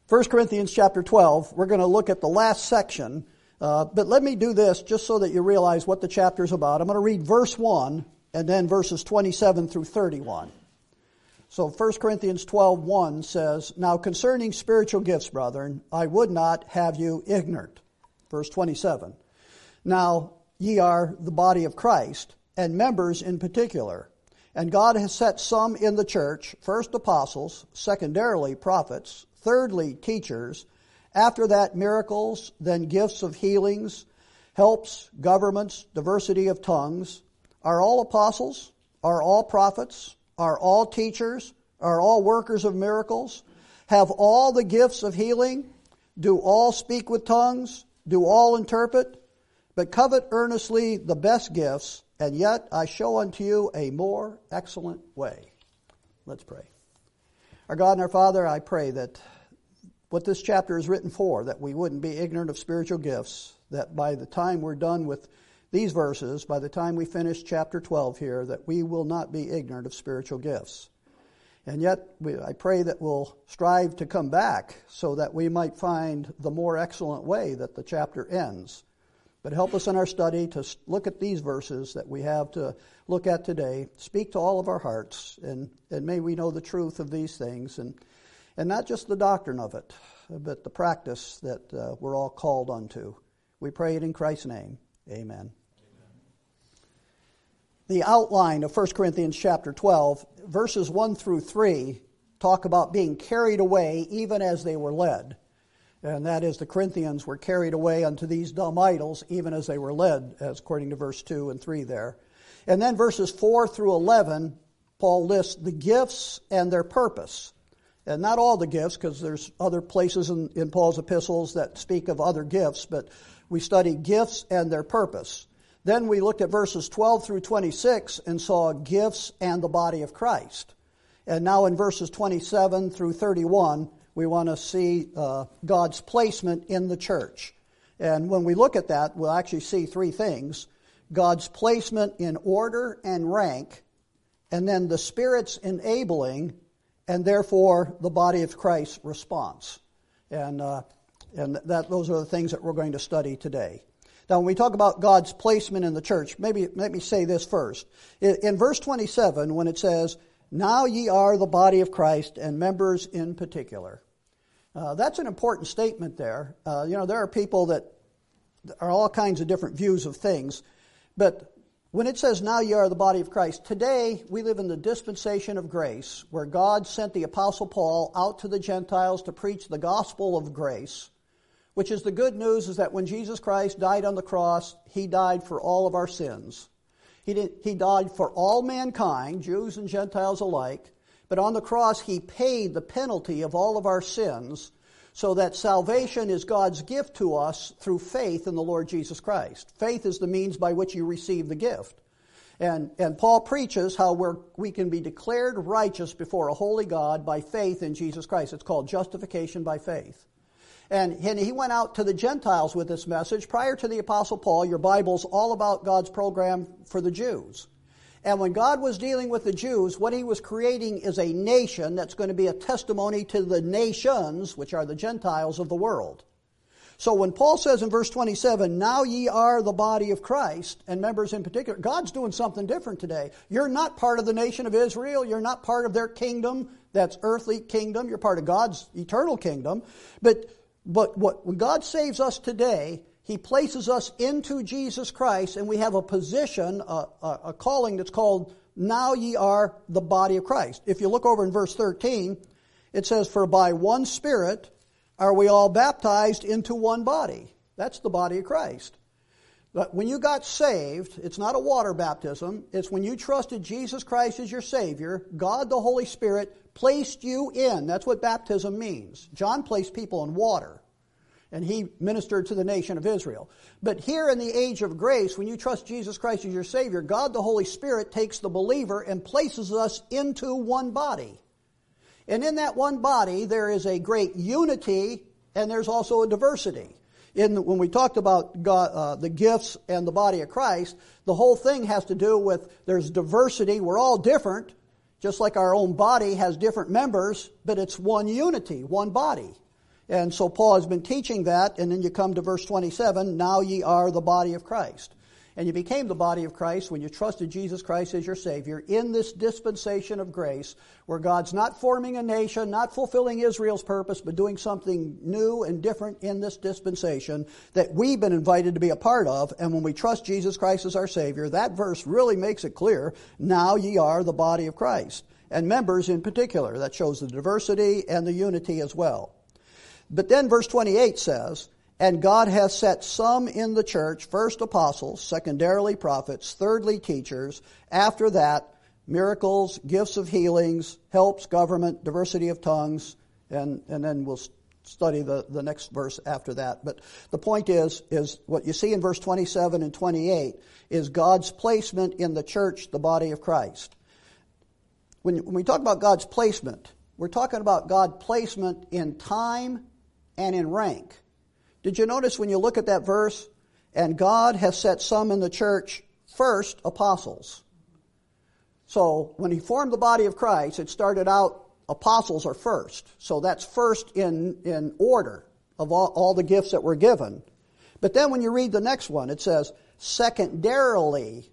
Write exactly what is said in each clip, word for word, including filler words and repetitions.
First Corinthians chapter twelve, we're going to look at the last section, uh, but let me do this just so that you realize what the chapter is about. I'm going to read verse one and then verses twenty-seven through thirty-one. So First Corinthians twelve one says, "Now concerning spiritual gifts, brethren, I would not have you ignorant." Verse twenty-seven, "Now ye are the body of Christ, and members in particular. And God has set some in the church, first apostles, secondarily prophets, thirdly teachers, after that miracles, then gifts of healings, helps, governments, diversity of tongues. Are all apostles? Are all prophets? Are all teachers? Are all workers of miracles? Have all the gifts of healing? Do all speak with tongues? Do all interpret? But covet earnestly the best gifts, and yet I show unto you a more excellent way." Let's pray. Our God and our Father, I pray that what this chapter is written for, that we wouldn't be ignorant of spiritual gifts, that by the time we're done with these verses, by the time we finish chapter twelve here, that we will not be ignorant of spiritual gifts. And yet, we, I pray that we'll strive to come back so that we might find the more excellent way that the chapter ends. But help us in our study to look at these verses that we have to look at today. Speak to all of our hearts, and, and may we know the truth of these things, and, and not just the doctrine of it, but the practice that uh, we're all called unto. We pray it in Christ's name. Amen. Amen. The outline of First Corinthians chapter twelve, verses one through three, talk about being carried away even as they were led. And that is, the Corinthians were carried away unto these dumb idols, even as they were led, as according to verse two and three there. And then verses four through eleven, Paul lists the gifts and their purpose. And not all the gifts, because there's other places in, in Paul's epistles that speak of other gifts, but we study gifts and their purpose. Then we looked at verses twelve through twenty-six and saw gifts and the body of Christ. And now in verses twenty-seven through thirty-one, we want to see uh, God's placement in the church. And when we look at that, we'll actually see three things. God's placement in order and rank, and then the Spirit's enabling, and therefore the body of Christ's response. And uh, and that those are the things that we're going to study today. Now, when we talk about God's placement in the church, maybe let me say this first. In, in verse twenty-seven, when it says, "Now ye are the body of Christ, and members in particular." Uh, that's an important statement there. Uh, you know, there are people that are all kinds of different views of things. But when it says, "Now ye are the body of Christ," today we live in the dispensation of grace, where God sent the Apostle Paul out to the Gentiles to preach the gospel of grace, which is the good news is that when Jesus Christ died on the cross, He died for all of our sins. He did, He died for all mankind, Jews and Gentiles alike. But on the cross, He paid the penalty of all of our sins, so that salvation is God's gift to us through faith in the Lord Jesus Christ. Faith is the means by which you receive the gift. And, and Paul preaches how we're, we can be declared righteous before a holy God by faith in Jesus Christ. It's called justification by faith. And, and he went out to the Gentiles with this message. Prior to the Apostle Paul, your Bible's all about God's program for the Jews. And when God was dealing with the Jews, what He was creating is a nation that's going to be a testimony to the nations, which are the Gentiles of the world. So when Paul says in verse twenty-seven, "Now ye are the body of Christ," and members in particular, God's doing something different today. You're not part of the nation of Israel. You're not part of their kingdom, that's earthly kingdom. You're part of God's eternal kingdom. But, but what, when God saves us today, He places us into Jesus Christ, and we have a position, a, a, a calling that's called, "Now ye are the body of Christ." If you look over in verse thirteen, it says, "For by one Spirit are we all baptized into one body." That's the body of Christ. But when you got saved, it's not a water baptism. It's when you trusted Jesus Christ as your Savior, God the Holy Spirit placed you in. That's what baptism means. John placed people in water, and he ministered to the nation of Israel. But here in the age of grace, when you trust Jesus Christ as your Savior, God the Holy Spirit takes the believer and places us into one body. And in that one body, there is a great unity, and there's also a diversity. In, when we talked about God, uh, the gifts and the body of Christ, the whole thing has to do with there's diversity. We're all different, just like our own body has different members, but it's one unity, one body. And so Paul has been teaching that, and then you come to verse twenty-seven, now ye are the body of Christ. And you became the body of Christ when you trusted Jesus Christ as your Savior in this dispensation of grace where God's not forming a nation, not fulfilling Israel's purpose, but doing something new and different in this dispensation that we've been invited to be a part of. And when we trust Jesus Christ as our Savior, that verse really makes it clear, now ye are the body of Christ. And members in particular, that shows the diversity and the unity as well. But then verse twenty-eight says, and God hath set some in the church, first apostles, secondarily prophets, thirdly teachers, after that miracles, gifts of healings, helps, government, diversity of tongues, and, and then we'll study the, the next verse after that. But the point is, is what you see in verse twenty-seven and twenty-eight is God's placement in the church, the body of Christ. When, when we talk about God's placement, we're talking about God's placement in time and in rank. Did you notice when you look at that verse, and God has set some in the church, first apostles. So when he formed the body of Christ, it started out apostles are first. So that's first in, in order of all, all the gifts that were given. But then when you read the next one, it says secondarily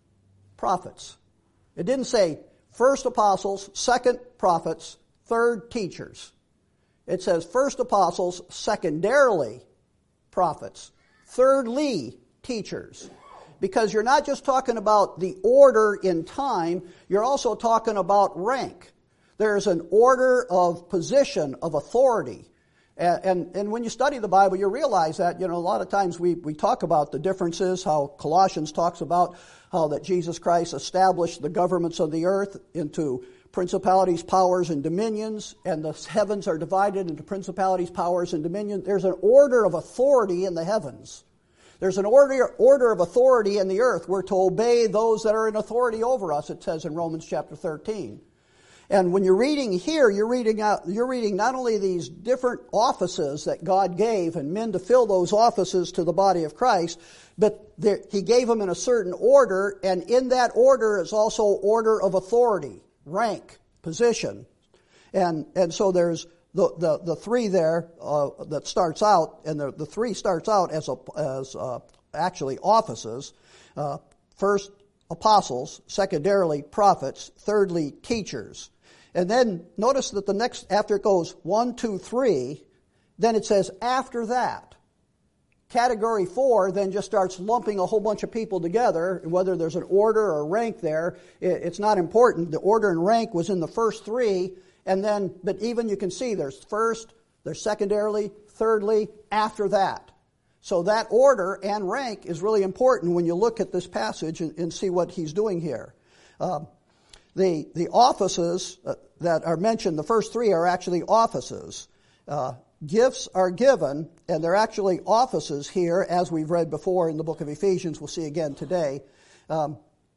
prophets. It didn't say first apostles, second prophets, third teachers. It says first apostles, secondarily prophets, thirdly teachers. Because you're not just talking about the order in time, you're also talking about rank. There's an order of position, of authority. And, and, and when you study the Bible, you realize that, you know, a lot of times we, we talk about the differences, how Colossians talks about how that Jesus Christ established the governments of the earth into principalities, powers, and dominions, and the heavens are divided into principalities, powers, and dominions. There's an order of authority in the heavens. There's an order, order of authority in the earth. We're to obey those that are in authority over us, it says in Romans chapter thirteen. And when you're reading here, you're reading out, you're reading not only these different offices that God gave and men to fill those offices to the body of Christ, but there, he gave them in a certain order, and in that order is also order of authority, rank, position. And and so there's the the, the three there uh, that starts out, and the, the three starts out as a, as uh, actually offices. Uh, first, apostles. Secondarily, prophets. Thirdly, teachers. And then notice that the next, after it goes one, two, three, then it says after that. Category four then just starts lumping a whole bunch of people together. Whether there's an order or rank there, it's not important. The order and rank was in the first three, and then, but even you can see there's first, there's secondarily, thirdly, after that. So that order and rank is really important when you look at this passage and, and see what he's doing here. Uh, the the offices uh, that are mentioned, the first three are actually offices. Uh, gifts are given, and they're actually offices here, as we've read before in the book of Ephesians. We'll see again today. Um,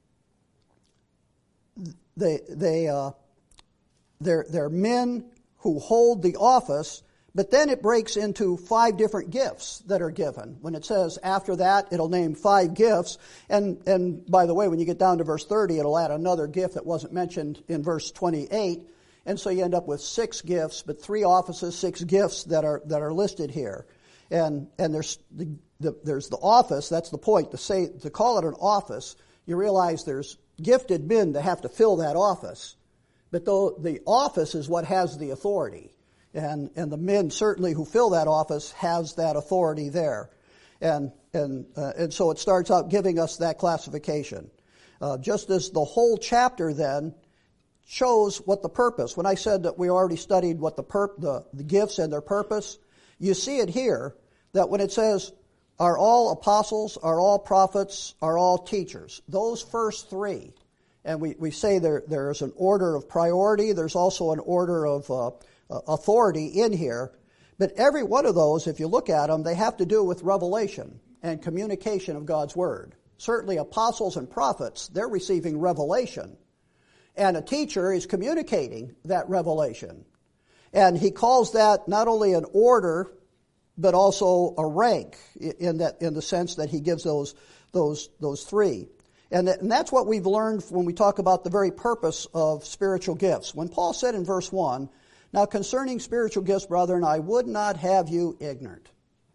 they they uh, they're they're men who hold the office. But then it breaks into five different gifts that are given. When it says after that, it'll name five gifts. And, and by the way, when you get down to verse thirty, it'll add another gift that wasn't mentioned in verse twenty-eight. And so you end up with six gifts, but three offices, six gifts that are that are listed here. And and there's the, the there's the office. That's the point. To say to call it an office, you realize there's gifted men that have to fill that office. But though the office is what has the authority. And and the men certainly who fill that office has that authority there, and and uh, and so it starts out giving us that classification. Uh, just as the whole chapter then shows what the purpose. When I said that we already studied what the purp the, the gifts and their purpose, you see it here that when it says are all apostles, are all prophets, are all teachers. Those first three, and we we say there there's an order of priority. There's also an order of uh, authority in here, but every one of those, if you look at them, they have to do with revelation and communication of God's Word. Certainly apostles and prophets, they're receiving revelation, and a teacher is communicating that revelation. And he calls that not only an order, but also a rank in that in the sense that he gives those those those three. And, that, and that's what we've learned when we talk about the very purpose of spiritual gifts. When Paul said in verse one, Now concerning spiritual gifts, brethren, I would not have you ignorant.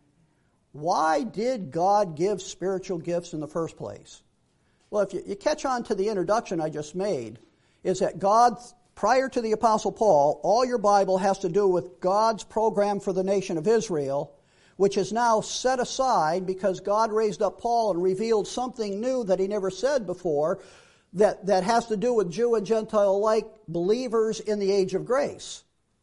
Why did God give spiritual gifts in the first place? Well, if you, you catch on to the introduction I just made, is that God, prior to the Apostle Paul, all your Bible has to do with God's program for the nation of Israel, which is now set aside because God raised up Paul and revealed something new that he never said before, that, that has to do with Jew and Gentile alike believers in the age of grace.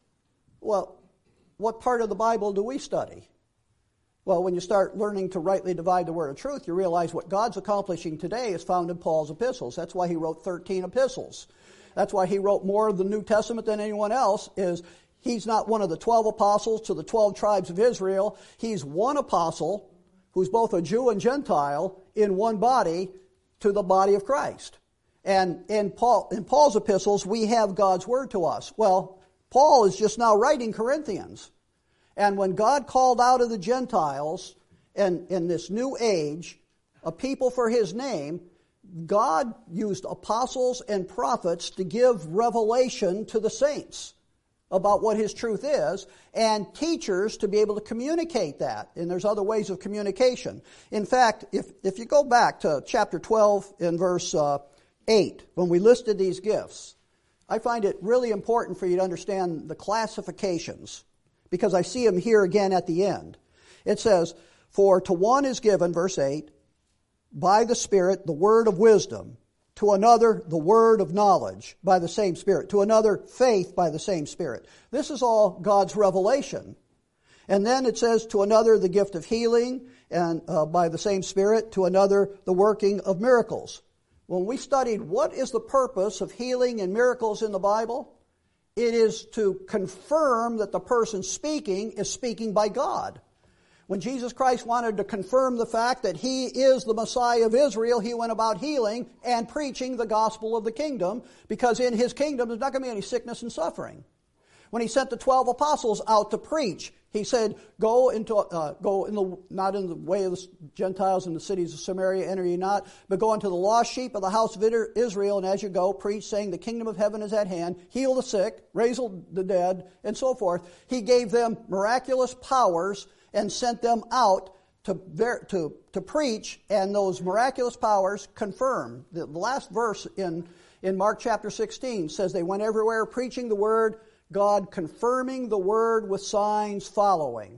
Well, what part of the Bible do we study? Well, when you start learning to rightly divide the word of truth, you realize what God's accomplishing today is found in Paul's epistles. That's why he wrote thirteen epistles. That's why he wrote more of the New Testament than anyone else. Is he's not one of the twelve apostles to the twelve tribes of Israel. He's one apostle who's both a Jew and Gentile in one body to the body of Christ. And in Paul, in Paul's epistles, we have God's word to us. Well, Paul is just now writing Corinthians. And when God called out of the Gentiles and in this new age a people for his name, God used apostles and prophets to give revelation to the saints about what his truth is, and teachers to be able to communicate that. And there's other ways of communication. In fact, if, if you go back to chapter twelve in verse uh, eight, when we listed these gifts, I find it really important for you to understand the classifications, because I see them here again at the end. It says, for to one is given, verse eight, by the Spirit the word of wisdom, to another the word of knowledge by the same Spirit, to another faith by the same Spirit. This is all God's revelation. And then it says, to another the gift of healing, and uh, by the same Spirit, to another the working of miracles. When we studied what is the purpose of healing and miracles in the Bible, it is to confirm that the person speaking is speaking by God. When Jesus Christ wanted to confirm the fact that he is the Messiah of Israel, he went about healing and preaching the gospel of the kingdom, because in his kingdom there's not going to be any sickness and suffering. When he sent the twelve apostles out to preach, he said, go into uh, go in the not in the way of the Gentiles in the cities of Samaria, enter ye not, but go unto the lost sheep of the house of Israel, and as you go, preach, saying, the kingdom of heaven is at hand, heal the sick, raise the dead, and so forth. He gave them miraculous powers and sent them out to to to preach, and those miraculous powers confirm. The last verse in in Mark chapter sixteen says they went everywhere preaching the word, God confirming the word with signs following.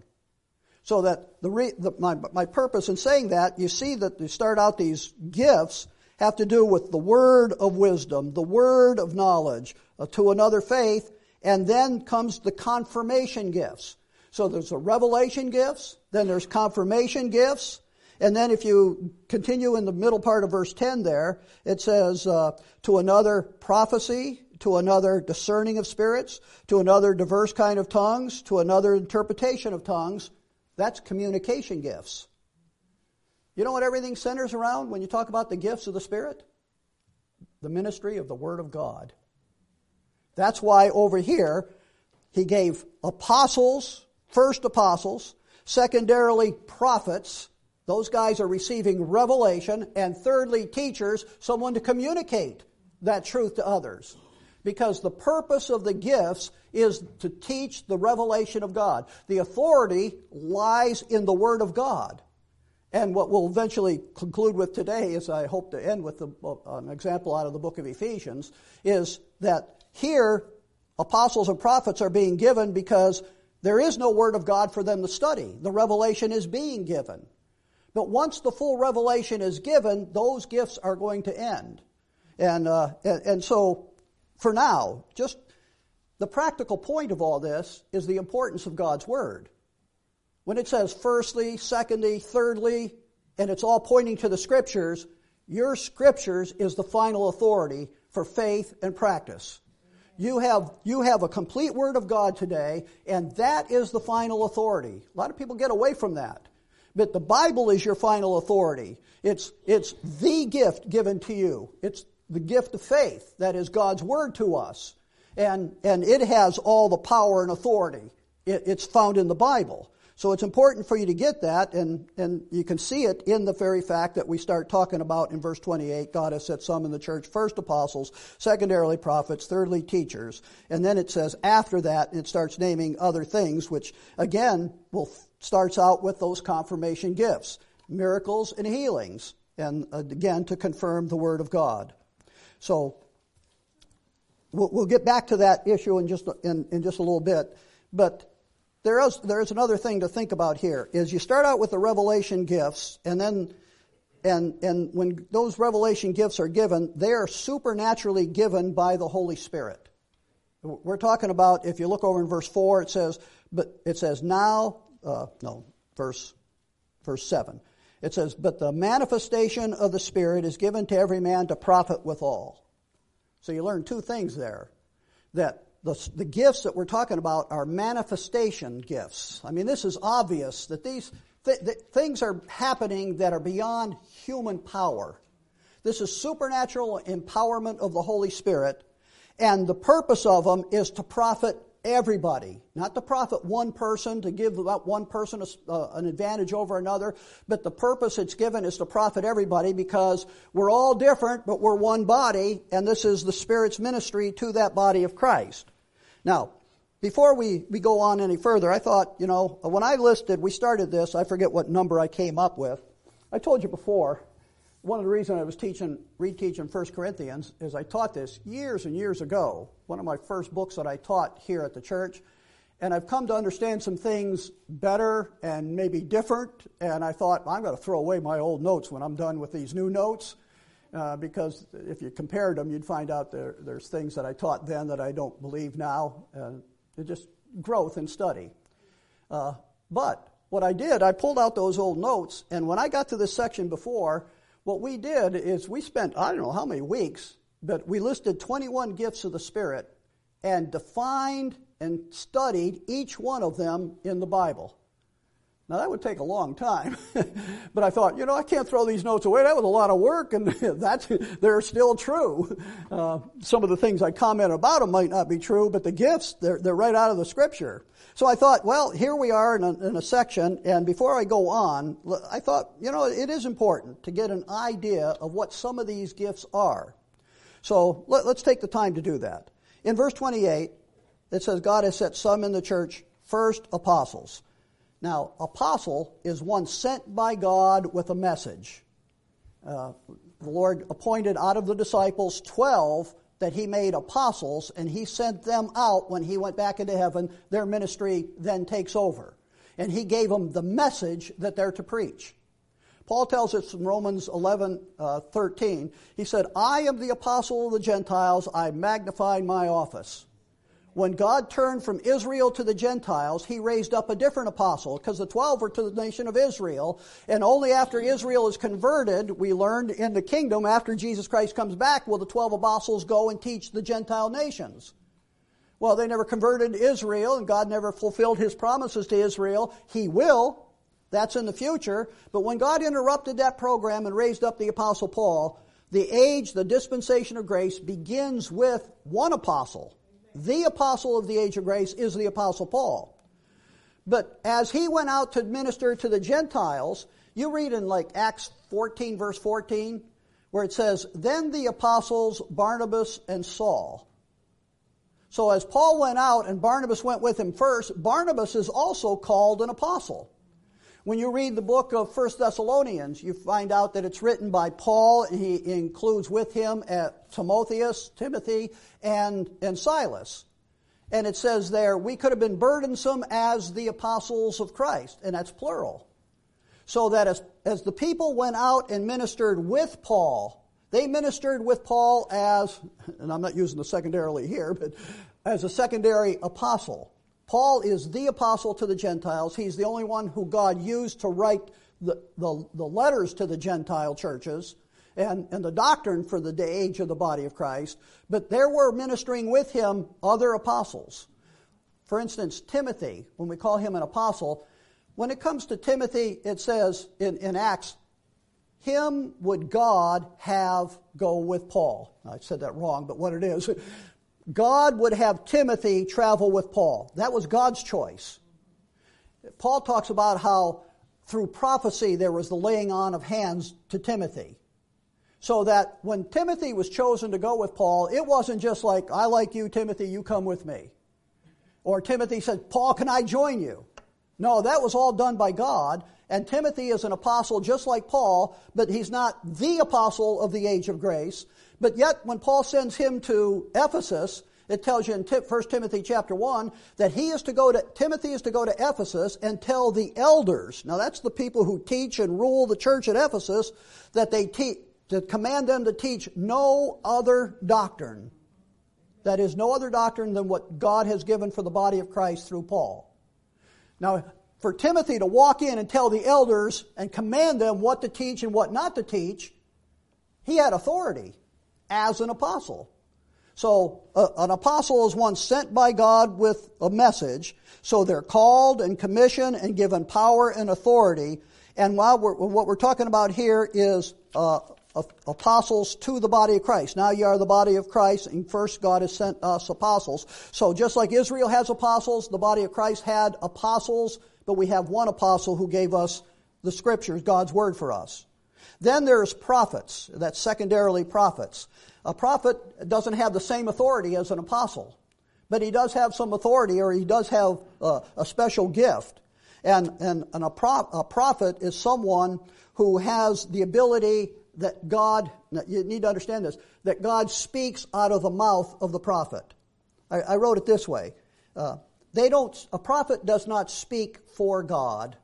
So that the, re, the my, my purpose in saying that, you see that you start out these gifts have to do with the word of wisdom, the word of knowledge, uh, to another faith, and then comes the confirmation gifts. So there's the revelation gifts, then there's confirmation gifts, and then if you continue in the middle part of verse ten there, it says, uh, to another prophecy, to another discerning of spirits, to another diverse kind of tongues, to another interpretation of tongues. That's communication gifts. You know what everything centers around when you talk about the gifts of the Spirit? The ministry of the Word of God. That's why over here he gave apostles, first apostles, secondarily prophets. Those guys are receiving revelation. And thirdly, teachers, someone to communicate that truth to others. Because the purpose of the gifts is to teach the revelation of God. The authority lies in the Word of God. And what we'll eventually conclude with today, as I hope to end with the, uh, an example out of the book of Ephesians, is that here apostles and prophets are being given because there is no Word of God for them to study. The revelation is being given. But once the full revelation is given, those gifts are going to end. And, uh, and, and so, for now, just the practical point of all this is the importance of God's Word. When it says firstly, secondly, thirdly, and it's all pointing to the Scriptures, your Scriptures is the final authority for faith and practice. You have, you have a complete Word of God today, and that is the final authority. A lot of people get away from that. But the Bible is your final authority. It's, it's the gift given to you. It's the gift of faith that is God's Word to us. And, and it has all the power and authority. It, it's found in the Bible. So it's important for you to get that, and, and you can see it in the very fact that we start talking about in verse twenty-eight, God has set some in the church, first apostles, secondarily prophets, thirdly teachers. And then it says after that, it starts naming other things, which again will starts out with those confirmation gifts, miracles and healings, and again to confirm the word of God. So we'll, we'll get back to that issue in just in, in just a little bit, but There is, there is another thing to think about here, is you start out with the revelation gifts, and then, and, and when those revelation gifts are given, they are supernaturally given by the Holy Spirit. We're talking about, if you look over in verse four, it says, but it says now, uh, no, verse, verse seven. It says, but the manifestation of the Spirit is given to every man to profit withal. So you learn two things there, that The, the gifts that we're talking about are manifestation gifts. I mean, this is obvious that these th- th- things are happening that are beyond human power. This is supernatural empowerment of the Holy Spirit, and the purpose of them is to profit everybody, not to profit one person, to give about one person a, uh, an advantage over another, but the purpose it's given is to profit everybody, because we're all different, but we're one body, and this is the Spirit's ministry to that body of Christ. Now, before we, we go on any further, I thought, you know, when I listed, we started this, I forget what number I came up with. I told you before, one of the reasons I was teaching, reteaching First Corinthians is I taught this years and years ago, one of my first books that I taught here at the church, and I've come to understand some things better and maybe different, and I thought, I'm going to throw away my old notes when I'm done with these new notes. Uh, because if you compared them, you'd find out there, there's things that I taught then that I don't believe now. Uh, it's just growth and study. Uh, but what I did, I pulled out those old notes, and when I got to this section before, what we did is we spent, I don't know how many weeks, but we listed twenty-one gifts of the Spirit and defined and studied each one of them in the Bible. Now, that would take a long time, but I thought, you know, I can't throw these notes away. That was a lot of work, and that's, they're still true. Uh, some of the things I comment about them might not be true, but the gifts, they're, they're right out of the Scripture. So I thought, well, here we are in a, in a section, and before I go on, I thought, you know, it is important to get an idea of what some of these gifts are. So let, let's take the time to do that. In verse twenty-eight, it says, God has set some in the church, first apostles. Now, apostle is one sent by God with a message. Uh, the Lord appointed out of the disciples twelve that he made apostles, and he sent them out when he went back into heaven. Their ministry then takes over. And he gave them the message that they're to preach. Paul tells us in Romans eleven, uh, thirteen, he said, I am the apostle of the Gentiles, I magnify my office. When God turned from Israel to the Gentiles, he raised up a different apostle, because the twelve were to the nation of Israel, and only after Israel is converted, we learned in the kingdom, after Jesus Christ comes back, will the twelve apostles go and teach the Gentile nations. Well, they never converted Israel, and God never fulfilled his promises to Israel. He will. That's in the future. But when God interrupted that program and raised up the Apostle Paul, the age, the dispensation of grace, begins with one apostle. The apostle of the age of grace is the Apostle Paul. But as he went out to minister to the Gentiles, you read in like Acts fourteen, verse fourteen, where it says, then the apostles Barnabas and Saul. So as Paul went out and Barnabas went with him first, Barnabas is also called an apostle. When you read the book of First Thessalonians, you find out that it's written by Paul, and he includes with him at Timotheus, Timothy, and, and Silas. And it says there, we could have been burdensome as the apostles of Christ, and that's plural. So that as, as the people went out and ministered with Paul, they ministered with Paul as, and I'm not using the secondarily here, but as a secondary apostle. Paul is the apostle to the Gentiles. He's the only one who God used to write the, the, the letters to the Gentile churches and, and the doctrine for the age of the body of Christ. But there were ministering with him other apostles. For instance, Timothy, when we call him an apostle, when it comes to Timothy, it says in, in Acts, him would God have go with Paul. I said that wrong, but what it is, God would have Timothy travel with Paul. That was God's choice. Paul talks about how through prophecy there was the laying on of hands to Timothy. So that when Timothy was chosen to go with Paul, it wasn't just like, I like you, Timothy, you come with me. Or Timothy said, Paul, can I join you? No, that was all done by God. And Timothy is an apostle just like Paul, but he's not the apostle of the age of grace. But yet, when Paul sends him to Ephesus, it tells you in First Timothy chapter one that he is to go to, Timothy is to go to Ephesus and tell the elders, now that's the people who teach and rule the church at Ephesus, that they teach, to command them to teach no other doctrine. That is, no other doctrine than what God has given for the body of Christ through Paul. Now, for Timothy to walk in and tell the elders and command them what to teach and what not to teach, he had authority as an apostle. So uh, an apostle is one sent by God with a message. So they're called and commissioned and given power and authority. And while we're, what we're talking about here is uh, apostles to the body of Christ. Now you are the body of Christ, and first God has sent us apostles. So just like Israel has apostles, the body of Christ had apostles, but we have one apostle who gave us the Scriptures, God's Word for us. Then there's prophets. That's secondarily prophets. A prophet doesn't have the same authority as an apostle, but he does have some authority, or he does have uh, a special gift. And, and, and a, pro- a prophet is someone who has the ability that God, you need to understand this, that God speaks out of the mouth of the prophet. I, I wrote it this way. Uh, they don't, a prophet does not speak for God.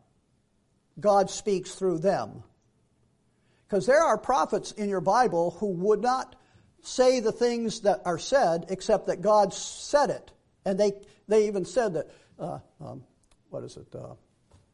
God speaks through them. Because there are prophets in your Bible who would not say the things that are said except that God said it. And they, they even said that, uh, um, what is it, uh,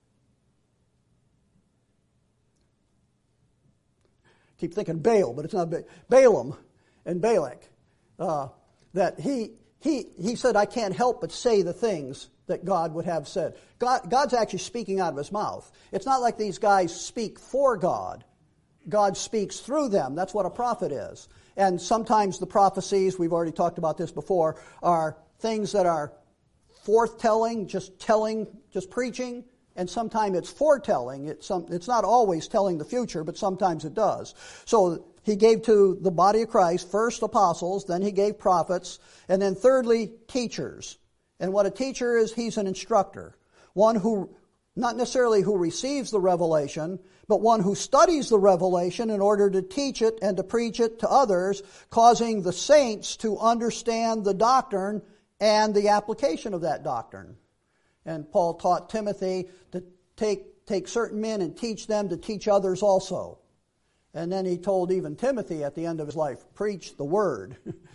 keep thinking Baal, but it's not Baal. Balaam and Balak. Uh, that he he he said, I can't help but say the things that God would have said. God, God's actually speaking out of his mouth. It's not like these guys speak for God. God speaks through them. That's what a prophet is. And sometimes the prophecies, we've already talked about this before, are things that are forthtelling, just telling, just preaching. And sometimes it's foretelling. It's, some, it's not always telling the future, but sometimes it does. So he gave to the body of Christ first apostles, then he gave prophets, and then thirdly, teachers. And what a teacher is, he's an instructor. One who, not necessarily who receives the revelation, but one who studies the revelation in order to teach it and to preach it to others, causing the saints to understand the doctrine and the application of that doctrine. And Paul taught Timothy to take, take certain men and teach them to teach others also. And then he told even Timothy at the end of his life, preach the word.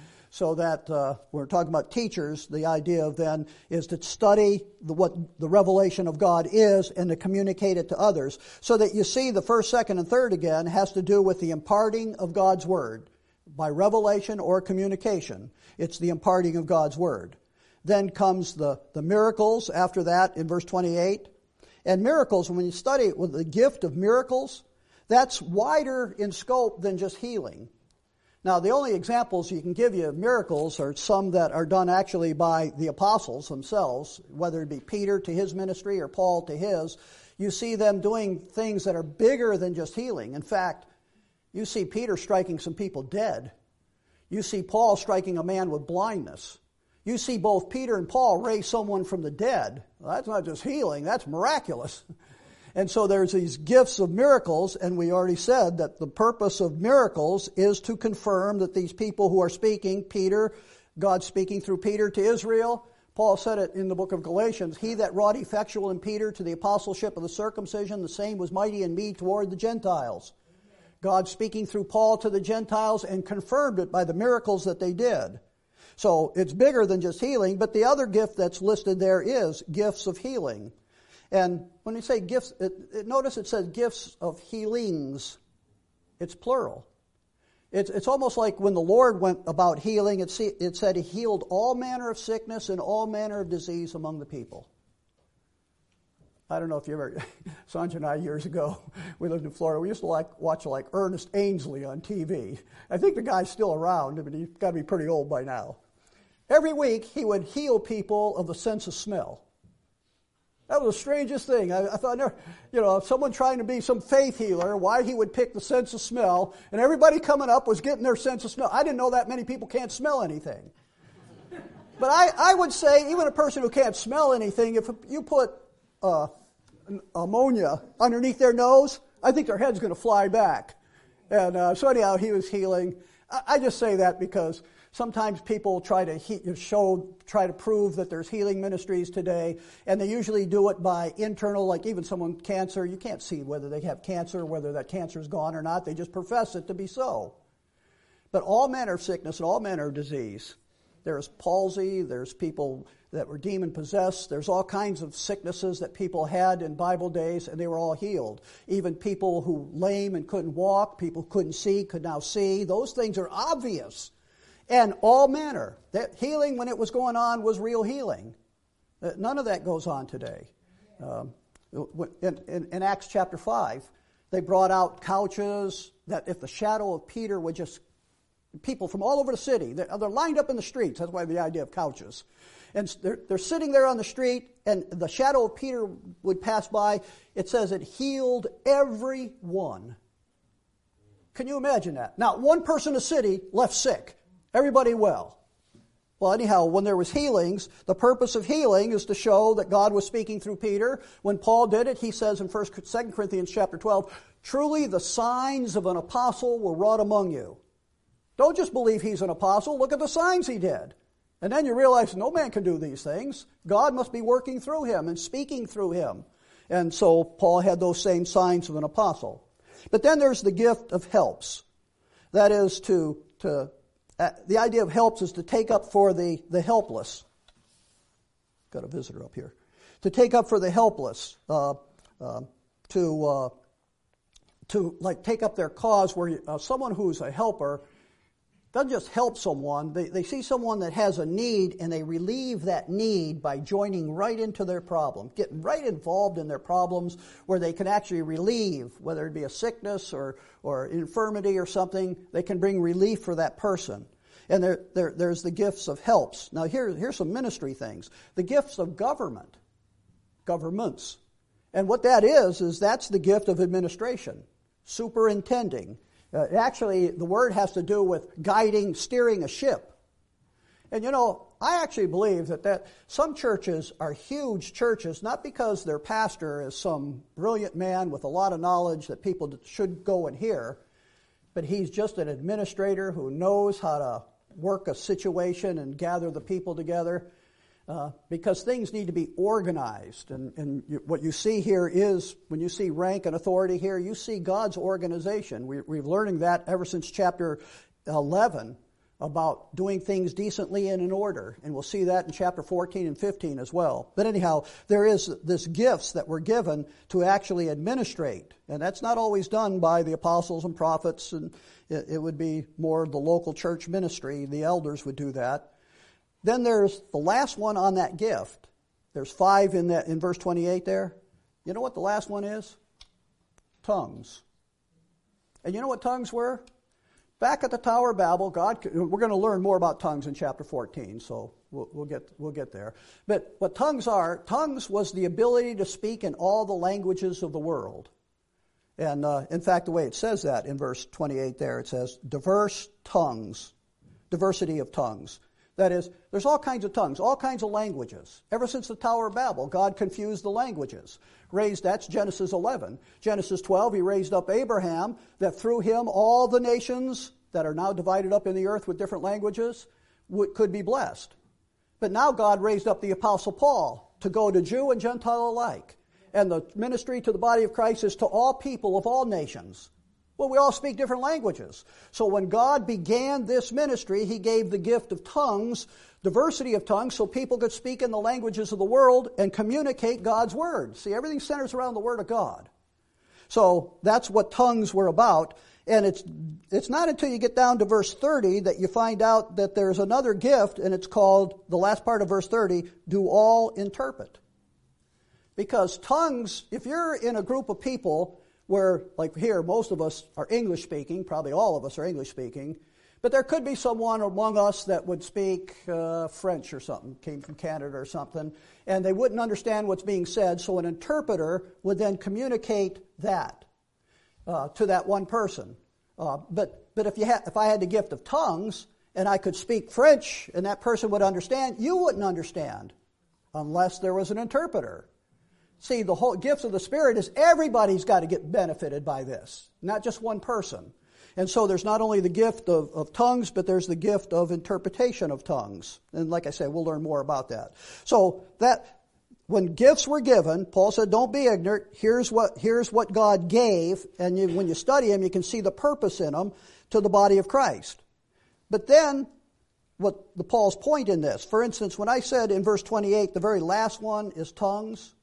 So that uh, when we're talking about teachers, the idea of then is to study the, what the revelation of God is and to communicate it to others. So that you see the first, second, and third again has to do with the imparting of God's word. By revelation or communication, it's the imparting of God's word. Then comes the, the miracles after that in verse twenty-eight. And miracles, when you study it with the gift of miracles, that's wider in scope than just healing. Now, the only examples you can give you of miracles are some that are done actually by the apostles themselves, whether it be Peter to his ministry or Paul to his. You see them doing things that are bigger than just healing. In fact, you see Peter striking some people dead. You see Paul striking a man with blindness. You see both Peter and Paul raise someone from the dead. Well, that's not just healing, that's miraculous. And so there's these gifts of miracles, and we already said that the purpose of miracles is to confirm that these people who are speaking, Peter, God speaking through Peter to Israel, Paul said it in the book of Galatians, he that wrought effectual in Peter to the apostleship of the circumcision, the same was mighty in me toward the Gentiles. God speaking through Paul to the Gentiles and confirmed it by the miracles that they did. So it's bigger than just healing, but the other gift that's listed there is gifts of healing. And when you say gifts, it, it, notice it says gifts of healings. It's plural. It's, it's almost like when the Lord went about healing, it, see, it said he healed all manner of sickness and all manner of disease among the people. I don't know if you ever, Sanjay and I years ago, we lived in Florida, we used to like watch like Ernest Ainsley on T V. I think the guy's still around, I mean, he's got to be pretty old by now. Every week he would heal people of the sense of smell. That was the strangest thing. I, I thought, you know, someone trying to be some faith healer, why he would pick the sense of smell, and everybody coming up was getting their sense of smell. I didn't know that many people can't smell anything. But I, I would say, even a person who can't smell anything, if you put uh, ammonia underneath their nose, I think their head's going to fly back. And uh, so anyhow, he was healing. I, I just say that because sometimes people try to he- show, try to prove that there's healing ministries today, and they usually do it by internal, like even someone with cancer. You can't see whether they have cancer, whether that cancer is gone or not. They just profess it to be so. But all manner of sickness and all manner of disease. There's palsy, there's people that were demon-possessed, there's all kinds of sicknesses that people had in Bible days, and they were all healed. Even people who lame and couldn't walk, people who couldn't see, could now see. Those things are obvious. And all manner. That healing, when it was going on, was real healing. None of that goes on today. Um, in, in, in Acts chapter five, they brought out couches that if the shadow of Peter would just... People from all over the city, they're, they're lined up in the streets. That's why the idea of couches. And they're, they're sitting there on the street, and the shadow of Peter would pass by. It says it healed every one. Can you imagine that? Not one person in the city left sick. Everybody well. Well, anyhow, when there was healings, the purpose of healing is to show that God was speaking through Peter. When Paul did it, he says in First, Second Corinthians chapter twelve, truly the signs of an apostle were wrought among you. Don't just believe he's an apostle. Look at the signs he did. And then you realize no man can do these things. God must be working through him and speaking through him. And so Paul had those same signs of an apostle. But then there's the gift of helps. That is to, to uh, the idea of helps is to take up for the, the helpless. Got a visitor up here. To take up for the helpless. Uh, uh, to, uh, to like take up their cause where uh, someone who's a helper doesn't just help someone. They, they see someone that has a need, and they relieve that need by joining right into their problem, getting right involved in their problems where they can actually relieve, whether it be a sickness or, or infirmity or something, they can bring relief for that person. And there, there, there's the gifts of helps. Now here, here's some ministry things. The gifts of government, governments. And what that is, is that's the gift of administration, superintending. Uh, actually, the word has to do with guiding, steering a ship. And you know, I actually believe that, that some churches are huge churches, not because their pastor is some brilliant man with a lot of knowledge that people should go and hear, but he's just an administrator who knows how to work a situation and gather the people together. Uh, because things need to be organized. And, and you, what you see here is, when you see rank and authority here, you see God's organization. We, we're learning that ever since chapter eleven about doing things decently and in order. And we'll see that in chapter fourteen and fifteen as well. But anyhow, there is this gifts that were given to actually administrate. And that's not always done by the apostles and prophets. And it, it would be more the local church ministry. The elders would do that. Then there's the last one on that gift. There's five in that in verse twenty-eight there. You know what the last one is? Tongues. And you know what tongues were? Back at the Tower of Babel, God. We're going to learn more about tongues in chapter fourteen, so we'll, we'll get we'll get there. But what tongues are? Tongues was the ability to speak in all the languages of the world. And uh, in fact, the way it says that in verse twenty-eight there, it says diverse tongues, diversity of tongues. That is, there's all kinds of tongues, all kinds of languages. Ever since the Tower of Babel, God confused the languages. Raised, that's Genesis eleven. Genesis twelve, he raised up Abraham, that through him all the nations that are now divided up in the earth with different languages would, could be blessed. But now God raised up the Apostle Paul to go to Jew and Gentile alike. And the ministry to the body of Christ is to all people of all nations. Well, we all speak different languages. So when God began this ministry, he gave the gift of tongues, diversity of tongues, so people could speak in the languages of the world and communicate God's word. See, everything centers around the word of God. So that's what tongues were about. And it's it's not until you get down to verse thirty that you find out that there's another gift, and it's called, the last part of verse thirty, do all interpret. Because tongues, if you're in a group of people where, like here, most of us are English speaking, probably all of us are English speaking, But there could be someone among us that would speak uh, French or something, came from Canada or something, and they wouldn't understand what's being said, so an interpreter would then communicate that uh, to that one person. Uh, but but if you ha- if I had the gift of tongues and I could speak French and that person would understand, you wouldn't understand unless there was an interpreter. See, the whole gifts of the Spirit is everybody's got to get benefited by this, not just one person. And so there's not only the gift of, of tongues, but there's the gift of interpretation of tongues. And like I said, we'll learn more about that. So that when gifts were given, Paul said, don't be ignorant. Here's what, here's what God gave. And you, when you study them, you can see the purpose in them to the body of Christ. But then, what the Paul's point in this, for instance, when I said in verse twenty-eight, the very last one is tongues,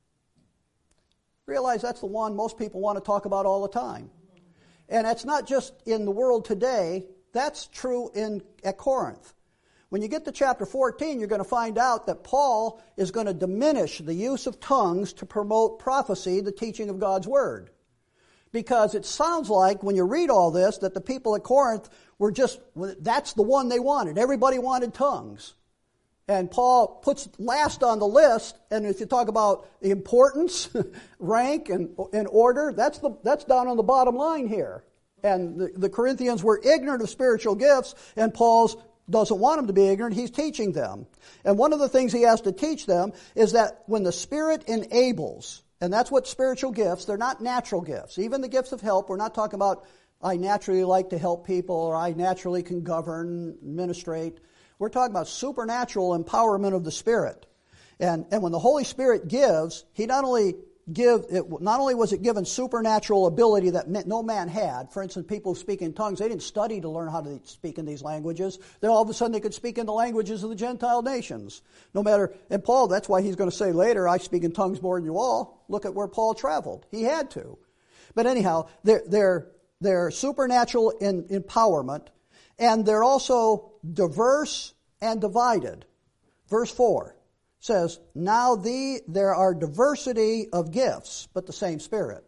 realize that's the one most people want to talk about all the time. And that's not just in the world today, that's true in at Corinth. When you get to chapter fourteen, you're going to find out that Paul is going to diminish the use of tongues to promote prophecy, the teaching of God's Word. Because it sounds like, when you read all this, that the people at Corinth were just, that's the one they wanted. Everybody wanted tongues. And Paul puts last on the list, and if you talk about importance, rank, and, and order, that's the that's down on the bottom line here. And the, the Corinthians were ignorant of spiritual gifts, and Paul doesn't want them to be ignorant. He's teaching them. And one of the things he has to teach them is that when the Spirit enables, and that's what spiritual gifts, they're not natural gifts. Even the gifts of help, we're not talking about I naturally like to help people, or I naturally can govern, administrate. We're talking about supernatural empowerment of the Spirit. And and when the Holy Spirit gives, He not only give it, not only was it given supernatural ability that no man had. For instance, people who speak in tongues, they didn't study to learn how to speak in these languages. Then all of a sudden they could speak in the languages of the Gentile nations. No matter, and Paul, that's why he's going to say later, I speak in tongues more than you all. Look at where Paul traveled. He had to. But anyhow, they're, they're, they're supernatural in empowerment, and they're also diverse and divided. Verse four says, now the, there are diversity of gifts, but the same Spirit.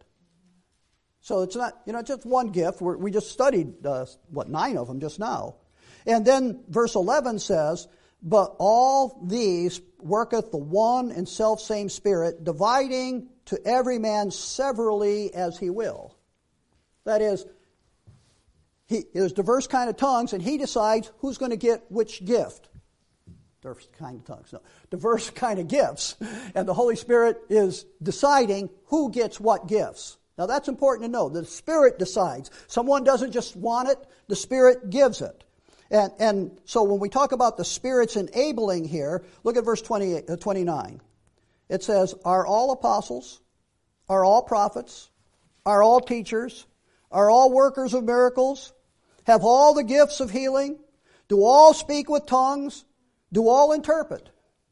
So it's not, you know, just one gift. We're, we just studied, uh, what, nine of them just now. And then verse eleven says, but all these worketh the one and self-same Spirit, dividing to every man severally as he will. That is, He, there's diverse kind of tongues, and he decides who's going to get which gift. Diverse kind of tongues, no. Diverse kind of gifts. And the Holy Spirit is deciding who gets what gifts. Now that's important to know. The Spirit decides. Someone doesn't just want it, the Spirit gives it. And, and so when we talk about the Spirit's enabling here, look at verse twenty-eight, uh, twenty-nine. It says, are all apostles, are all prophets, are all teachers, are all workers of miracles, have all the gifts of healing, do all speak with tongues, do all interpret.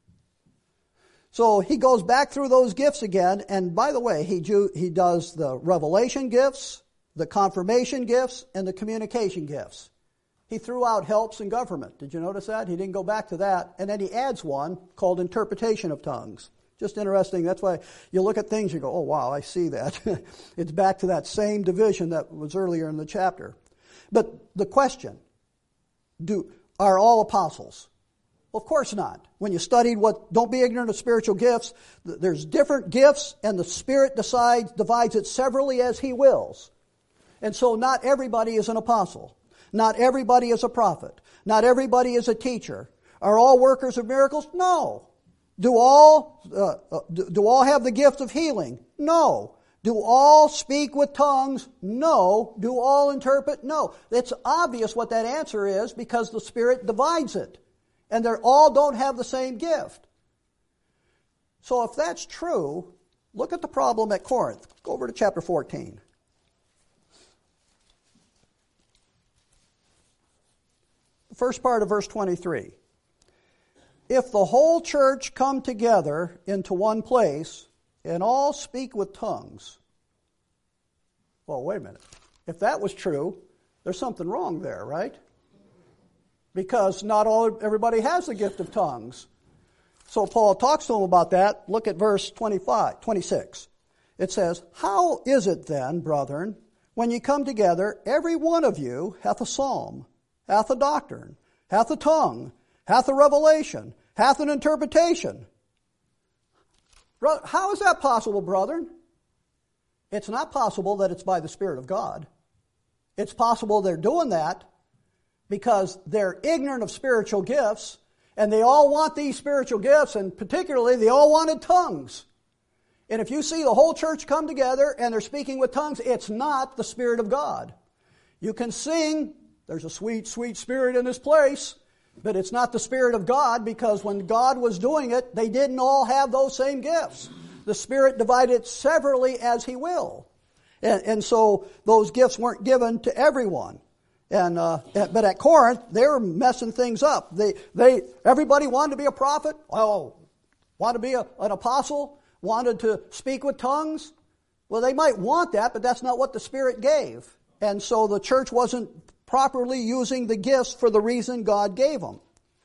So he goes back through those gifts again, and by the way, he do, he does the revelation gifts, the confirmation gifts, and the communication gifts. He threw out helps and government. Did you notice that? He didn't go back to that. And then he adds one called interpretation of tongues. Just interesting. That's why you look at things, you go, oh, wow, I see that. It's back to that same division that was earlier in the chapter. But the question, do are all apostles? Well, of course not. When you studied what, don't be ignorant of spiritual gifts, there's different gifts, and the Spirit decides, divides it severally as He wills. And so not everybody is an apostle. Not everybody is a prophet. Not everybody is a teacher. Are all workers of miracles? No. Do all uh, do, do all have the gift of healing? No. Do all speak with tongues? No. Do all interpret? No. It's obvious what that answer is because the Spirit divides it. And they all don't have the same gift. So if that's true, look at the problem at Corinth. Go over to chapter fourteen. The first part of verse twenty-three. If the whole church come together into one place and all speak with tongues. Well, wait a minute. If that was true, there's something wrong there, right? Because not all everybody has the gift of tongues. So Paul talks to them about that. Look at verse twenty-five, twenty-six. It says, how is it then, brethren, when you come together, every one of you hath a psalm, hath a doctrine, hath a tongue, hath a revelation, hath an interpretation. How is that possible, brethren? It's not possible that it's by the Spirit of God. It's possible they're doing that because they're ignorant of spiritual gifts, and they all want these spiritual gifts, and particularly they all wanted tongues. And if you see the whole church come together and they're speaking with tongues, it's not the Spirit of God. You can sing, there's a sweet, sweet Spirit in this place, but it's not the Spirit of God, because when God was doing it, they didn't all have those same gifts. The Spirit divided severally as He will. And, and so those gifts weren't given to everyone. And uh, but at Corinth, they were messing things up. They they everybody wanted to be a prophet. Oh, wanted to be a, an apostle. Wanted to speak with tongues. Well, they might want that, but that's not what the Spirit gave. And so the church wasn't properly using the gifts for the reason God gave them.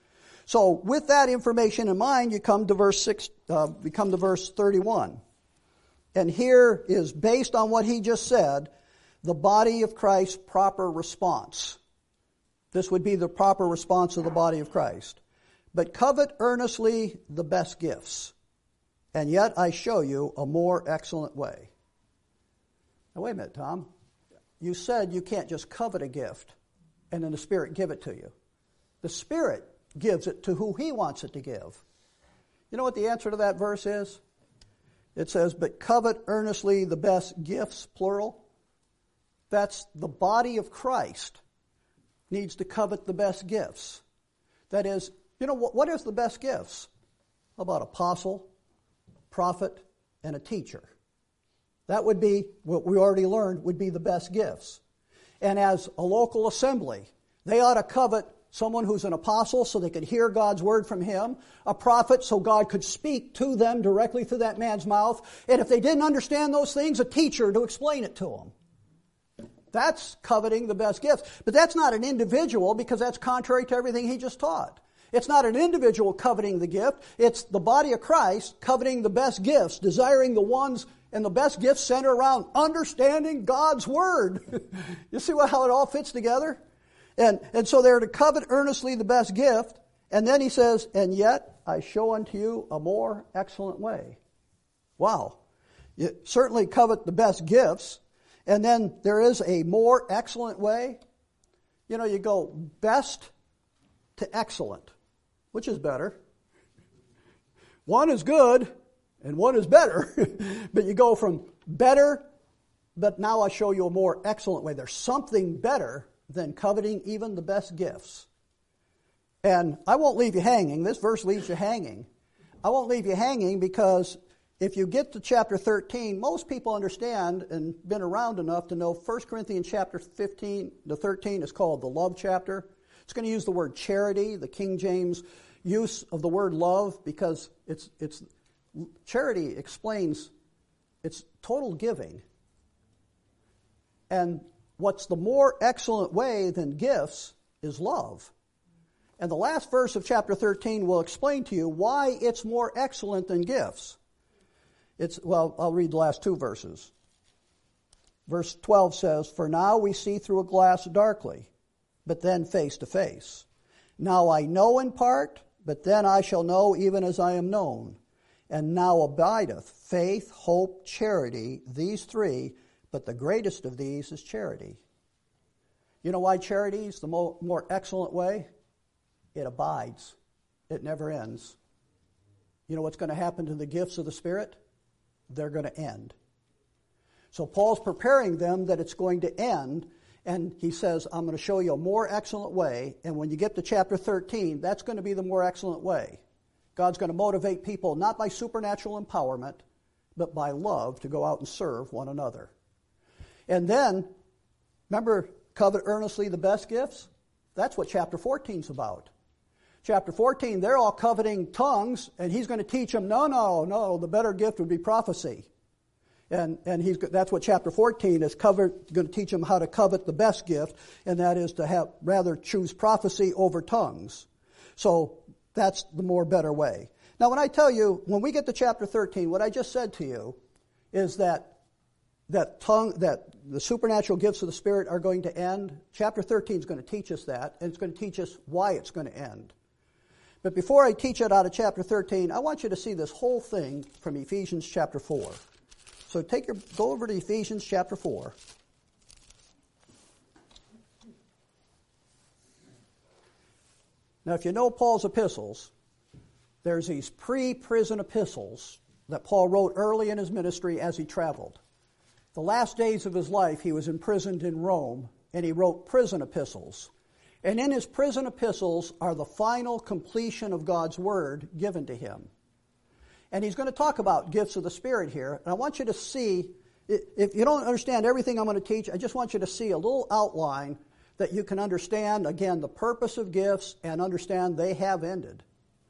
So with that information in mind, you come to verse six. Uh, you come to verse thirty-one, and here is, based on what he just said, the body of Christ's proper response. This would be the proper response of the body of Christ. But covet earnestly the best gifts, and yet I show you a more excellent way. Now wait a minute, Tom. You said you can't just covet a gift and then the Spirit give it to you. The Spirit gives it to who He wants it to give. You know what the answer to that verse is? It says, but covet earnestly the best gifts, plural. That's the body of Christ needs to covet the best gifts. That is, you know, what, what is the best gifts? How about apostle, prophet, and a teacher? That would be, what we already learned, would be the best gifts. And as a local assembly, they ought to covet someone who's an apostle so they could hear God's word from him, a prophet so God could speak to them directly through that man's mouth, and if they didn't understand those things, a teacher to explain it to them. That's coveting the best gifts. But that's not an individual, because that's contrary to everything he just taught. It's not an individual coveting the gift. It's the body of Christ coveting the best gifts, desiring the ones, and the best gifts center around understanding God's word. You see how it all fits together? And, and so they're to covet earnestly the best gift. And then he says, and yet I show unto you a more excellent way. Wow. You certainly covet the best gifts. And then there is a more excellent way. You know, you go best to excellent. Which is better? One is good and one is better. But you go from better, but now I show you a more excellent way. There's something better than coveting even the best gifts. And I won't leave you hanging. This verse leaves you hanging. I won't leave you hanging because if you get to chapter thirteen, most people understand and been around enough to know First Corinthians chapter fifteen to thirteen is called the love chapter. It's going to use the word charity, the King James use of the word love, because it's it's charity explains it's total giving. And what's the more excellent way than gifts is love. And the last verse of chapter thirteen will explain to you why it's more excellent than gifts. It's, well, I'll read the last two verses. Verse twelve says, for now we see through a glass darkly, but then face to face. Now I know in part, but then I shall know even as I am known. And now abideth faith, hope, charity, these three, but the greatest of these is charity. You know why charity is the more, more excellent way? It abides. It never ends. You know what's going to happen to the gifts of the Spirit? They're going to end. So Paul's preparing them that it's going to end, and he says, I'm going to show you a more excellent way, and when you get to chapter thirteen, that's going to be the more excellent way. God's going to motivate people not by supernatural empowerment, but by love to go out and serve one another. And then, remember, covet earnestly the best gifts? That's what chapter fourteen is about. Chapter fourteen, they're all coveting tongues, and he's going to teach them, no, no, no, the better gift would be prophecy. And and he's that's what chapter fourteen is covered, going to teach them how to covet the best gift, and that is to have rather choose prophecy over tongues. So that's the more better way. Now when I tell you, when we get to chapter thirteen, what I just said to you is that that tongue, that the supernatural gifts of the Spirit are going to end. Chapter thirteen is going to teach us that, and it's going to teach us why it's going to end. But before I teach it out of chapter thirteen, I want you to see this whole thing from Ephesians chapter four. So take your go over to Ephesians chapter four. Now, if you know Paul's epistles, there's these pre-prison epistles that Paul wrote early in his ministry as he traveled. The last days of his life, he was imprisoned in Rome, and he wrote prison epistles. And in his prison epistles are the final completion of God's word given to him. And he's going to talk about gifts of the Spirit here. And I want you to see, if you don't understand everything I'm going to teach, I just want you to see a little outline that you can understand, again, the purpose of gifts and understand they have ended.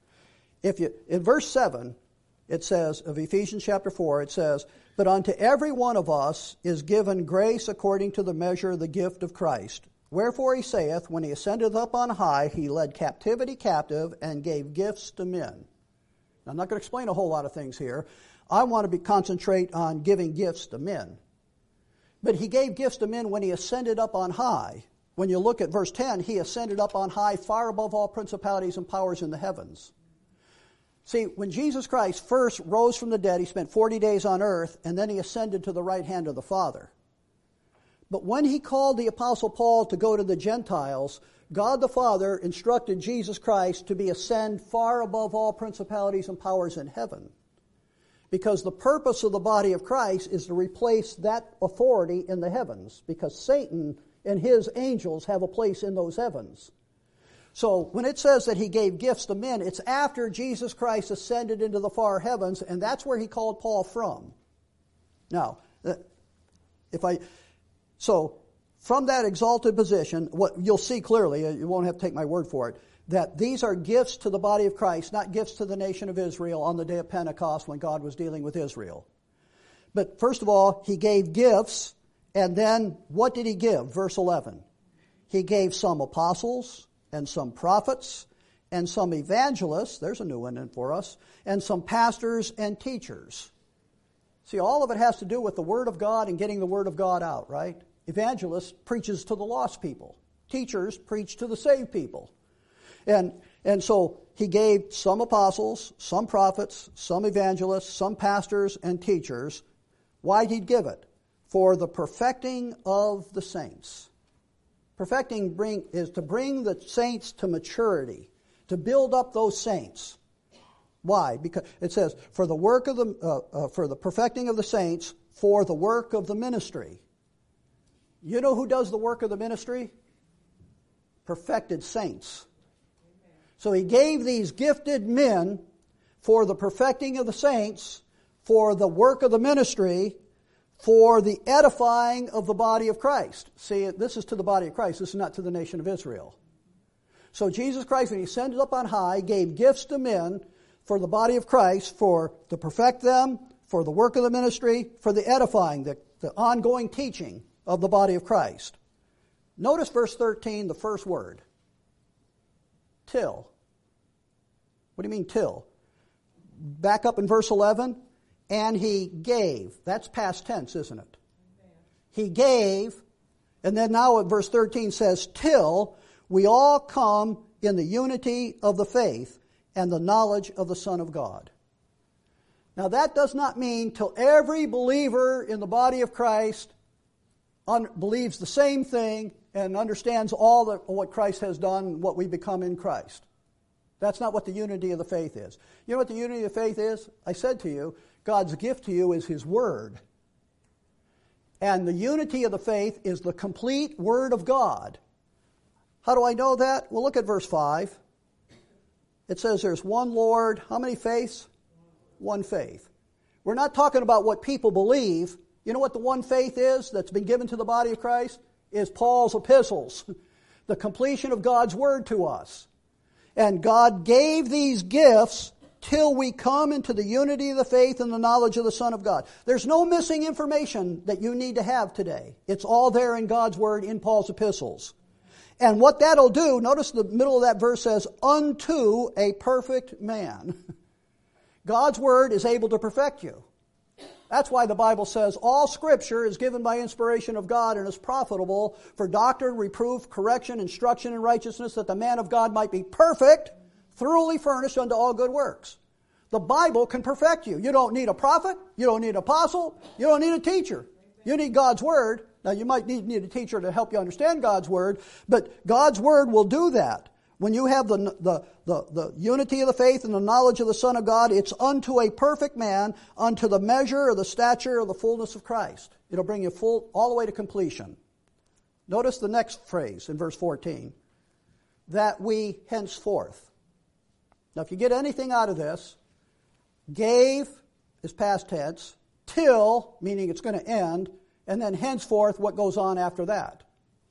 If you, in verse seven, it says, of Ephesians chapter four, it says, "But unto every one of us is given grace according to the measure of the gift of Christ. Wherefore he saith, when he ascendeth up on high, he led captivity captive and gave gifts to men." Now, I'm not going to explain a whole lot of things here. I want to be concentrate on giving gifts to men. But he gave gifts to men when he ascended up on high. When you look at verse ten, he ascended up on high far above all principalities and powers in the heavens. See, when Jesus Christ first rose from the dead, he spent forty days on earth, and then he ascended to the right hand of the Father. But when he called the Apostle Paul to go to the Gentiles, God the Father instructed Jesus Christ to be ascend far above all principalities and powers in heaven. Because the purpose of the body of Christ is to replace that authority in the heavens, because Satan and his angels have a place in those heavens. So when it says that he gave gifts to men, it's after Jesus Christ ascended into the far heavens, and that's where he called Paul from. Now, if I, so from that exalted position, what you'll see clearly, you won't have to take my word for it, that these are gifts to the body of Christ, not gifts to the nation of Israel on the day of Pentecost when God was dealing with Israel. But first of all, he gave gifts, and then what did he give? Verse eleven. He gave some apostles, and some prophets, and some evangelists, there's a new one in for us, and some pastors and teachers. See, all of it has to do with the Word of God and getting the Word of God out, right? Evangelist preaches to the lost people. Teachers preach to the saved people. And, and so he gave some apostles, some prophets, some evangelists, some pastors and teachers. Why did he give it? For the perfecting of the saints. Perfecting bring, is to bring the saints to maturity, to build up those saints. Why? Because it says, for the work of the, uh, uh, for the perfecting of the saints, for the work of the ministry. You know who does the work of the ministry? Perfected saints. So he gave these gifted men for the perfecting of the saints, for the work of the ministry, for the edifying of the body of Christ. See, this is to the body of Christ. This is not to the nation of Israel. So Jesus Christ, when he ascended up on high, gave gifts to men for the body of Christ, for to perfect them, for the work of the ministry, for the edifying, the, the ongoing teaching of the body of Christ. Notice verse thirteen, the first word. Till. What do you mean till? Back up in verse eleven. And he gave. That's past tense, isn't it? He gave, and then now at verse thirteen says, till we all come in the unity of the faith and the knowledge of the Son of God. Now that does not mean till every believer in the body of Christ un- believes the same thing and understands all the, what Christ has done, what we become in Christ. That's not what the unity of the faith is. You know what the unity of the faith is? I said to you, God's gift to you is His Word. And the unity of the faith is the complete Word of God. How do I know that? Well, look at verse five. It says there's one Lord. How many faiths? One faith. We're not talking about what people believe. You know what the one faith is that's been given to the body of Christ? Is Paul's epistles. The completion of God's Word to us. And God gave these gifts till we come into the unity of the faith and the knowledge of the Son of God. There's no missing information that you need to have today. It's all there in God's Word in Paul's epistles. And what that'll do, notice the middle of that verse says, unto a perfect man. God's Word is able to perfect you. That's why the Bible says all Scripture is given by inspiration of God and is profitable for doctrine, reproof, correction, instruction in righteousness, that the man of God might be perfect, thoroughly furnished unto all good works. The Bible can perfect you. You don't need a prophet. You don't need an apostle. You don't need a teacher. You need God's Word. Now, you might need, need a teacher to help you understand God's Word, but God's Word will do that. When you have the, the, the, the unity of the faith and the knowledge of the Son of God, it's unto a perfect man, unto the measure or the stature or the fullness of Christ. It'll bring you full all the way to completion. Notice the next phrase in verse fourteen. That we henceforth. Now, if you get anything out of this, gave is past tense, till, meaning it's going to end, and then henceforth, what goes on after that.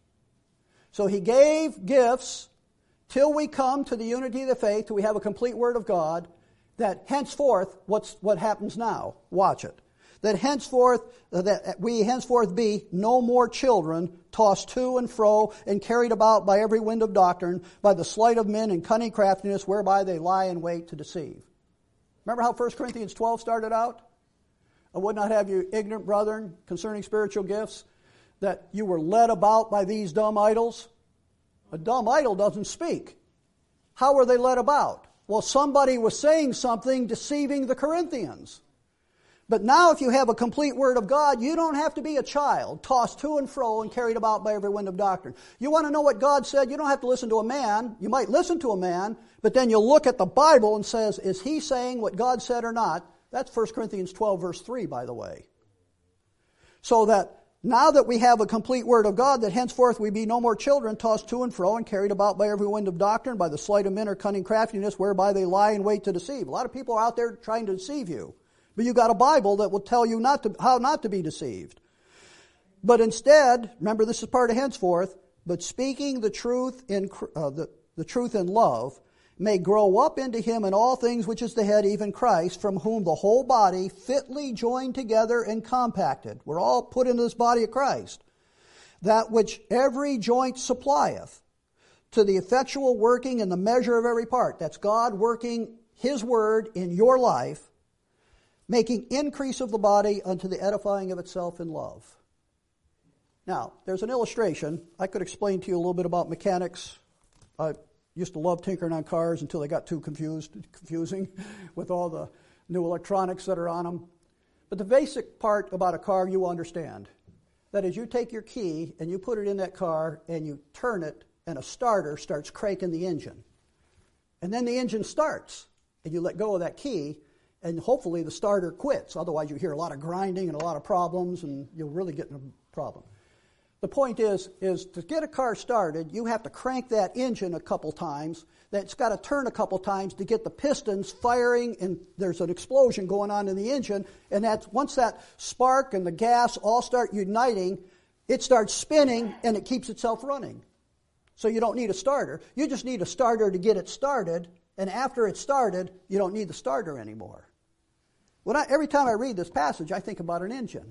So he gave gifts till we come to the unity of the faith, till we have a complete Word of God, that henceforth, what's what happens now? Watch it. That henceforth, uh, that we henceforth be no more children, tossed to and fro, and carried about by every wind of doctrine, by the sleight of men and cunning craftiness, whereby they lie in wait to deceive. Remember how First Corinthians twelve started out? I would not have you ignorant, brethren, concerning spiritual gifts, that you were led about by these dumb idols. A dumb idol doesn't speak. How were they led about? Well, somebody was saying something deceiving the Corinthians. But now if you have a complete Word of God, you don't have to be a child, tossed to and fro and carried about by every wind of doctrine. You want to know what God said? You don't have to listen to a man. You might listen to a man, but then you'll look at the Bible and says, is he saying what God said or not? That's First Corinthians twelve, verse three, by the way. So that now that we have a complete Word of God, that henceforth we be no more children, tossed to and fro and carried about by every wind of doctrine, by the sleight of men or cunning craftiness, whereby they lie in wait to deceive. A lot of people are out there trying to deceive you. But you've got a Bible that will tell you not to, how not to be deceived. But instead, remember this is part of henceforth, but speaking the truth in uh, the, the truth in love, may grow up into him in all things which is the head, even Christ, from whom the whole body, fitly joined together and compacted. We're all put into this body of Christ. That which every joint supplieth, to the effectual working and the measure of every part. That's God working His Word in your life, making increase of the body unto the edifying of itself in love. Now, there's an illustration. I could explain to you a little bit about mechanics. I used to love tinkering on cars until they got too confused, confusing with all the new electronics that are on them. But the basic part about a car you understand. That is, you take your key and you put it in that car and you turn it and a starter starts cranking the engine. And then the engine starts and you let go of that key and hopefully the starter quits. Otherwise you hear a lot of grinding and a lot of problems and you'll really get in a problem. The point is, is to get a car started, you have to crank that engine a couple times. That's got to turn a couple times to get the pistons firing, and there's an explosion going on in the engine. And that's once that spark and the gas all start uniting, it starts spinning and it keeps itself running. So you don't need a starter. You just need a starter to get it started. And after it's started, you don't need the starter anymore. When I, every time I read this passage, I think about an engine.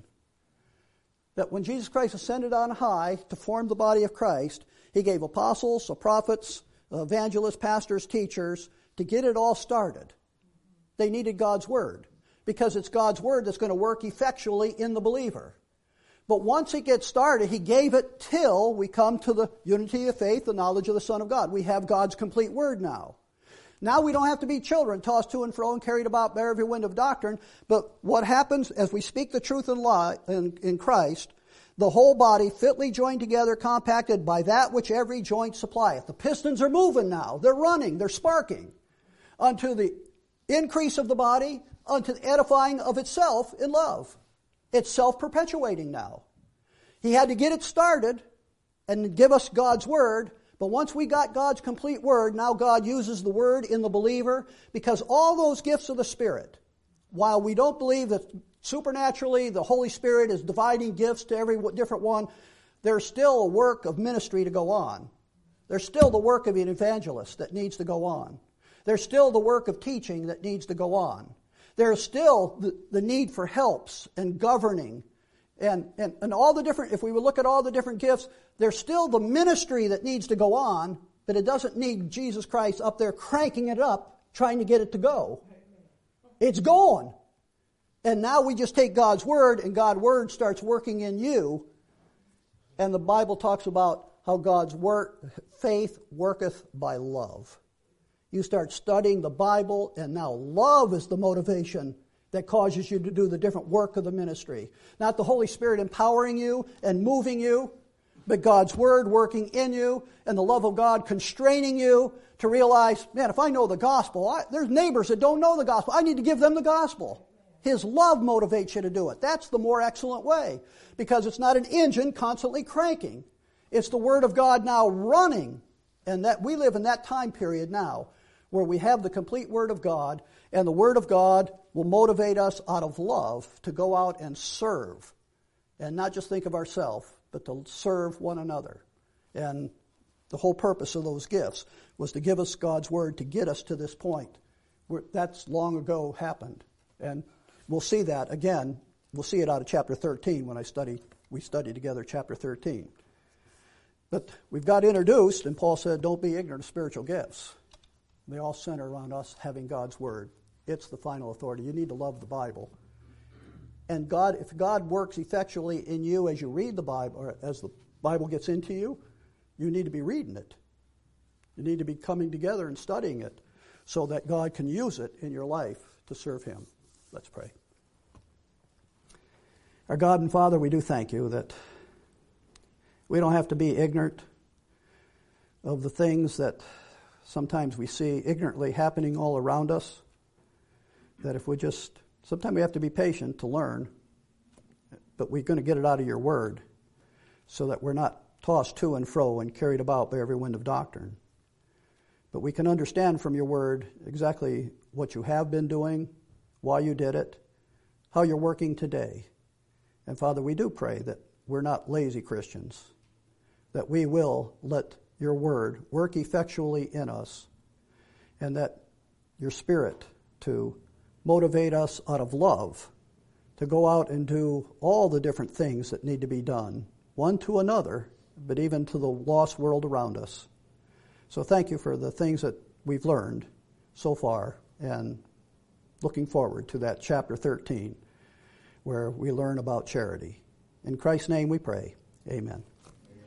That when Jesus Christ ascended on high to form the body of Christ, He gave apostles, prophets, evangelists, pastors, teachers to get it all started. They needed God's Word because it's God's Word that's going to work effectually in the believer. But once it gets started, He gave it till we come to the unity of faith, the knowledge of the Son of God. We have God's complete Word now. Now we don't have to be children tossed to and fro and carried about by every wind of doctrine. But what happens as we speak the truth in, lie, in, in Christ, the whole body fitly joined together, compacted by that which every joint supplieth. The pistons are moving now. They're running. They're sparking. Unto the increase of the body, unto the edifying of itself in love. It's self-perpetuating now. He had to get it started and give us God's Word. But once we got God's complete Word, now God uses the Word in the believer, because all those gifts of the Spirit, while we don't believe that supernaturally the Holy Spirit is dividing gifts to every different one, there's still a work of ministry to go on. There's still the work of an evangelist that needs to go on. There's still the work of teaching that needs to go on. There's still the, the need for helps and governing and, and, and all the different, if we would look at all the different gifts, there's still the ministry that needs to go on, but it doesn't need Jesus Christ up there cranking it up, trying to get it to go. It's going. And now we just take God's Word, and God's Word starts working in you. And the Bible talks about how God's work, faith worketh by love. You start studying the Bible, and now love is the motivation that causes you to do the different work of the ministry. Not the Holy Spirit empowering you and moving you, but God's Word working in you and the love of God constraining you to realize, man, if I know the gospel, I, there's neighbors that don't know the gospel. I need to give them the gospel. His love motivates you to do it. That's the more excellent way, because it's not an engine constantly cranking. It's the Word of God now running. And that we live in that time period now where we have the complete Word of God, and the Word of God will motivate us out of love to go out and serve, and not just think of ourselves, but to serve one another. And the whole purpose of those gifts was to give us God's Word to get us to this point. We're, that's long ago happened. And we'll see that again. We'll see it out of chapter thirteen when I study. We study together chapter thirteen. But we've got introduced, and Paul said, don't be ignorant of spiritual gifts. They all center around us having God's Word. It's the final authority. You need to love the Bible. And God, if God works effectually in you as you read the Bible, or as the Bible gets into you, you need to be reading it. You need to be coming together and studying it so that God can use it in your life to serve Him. Let's pray. Our God and Father, we do thank you that we don't have to be ignorant of the things that sometimes we see ignorantly happening all around us. That if we just, sometimes we have to be patient to learn, but we're going to get it out of your Word so that we're not tossed to and fro and carried about by every wind of doctrine. But we can understand from your Word exactly what you have been doing, why you did it, how you're working today. And Father, we do pray that we're not lazy Christians, that we will let your Word work effectually in us, and that your Spirit to motivate us out of love to go out and do all the different things that need to be done, one to another, but even to the lost world around us. So thank you for the things that we've learned so far, and looking forward to that chapter thirteen where we learn about charity. In Christ's name we pray. Amen.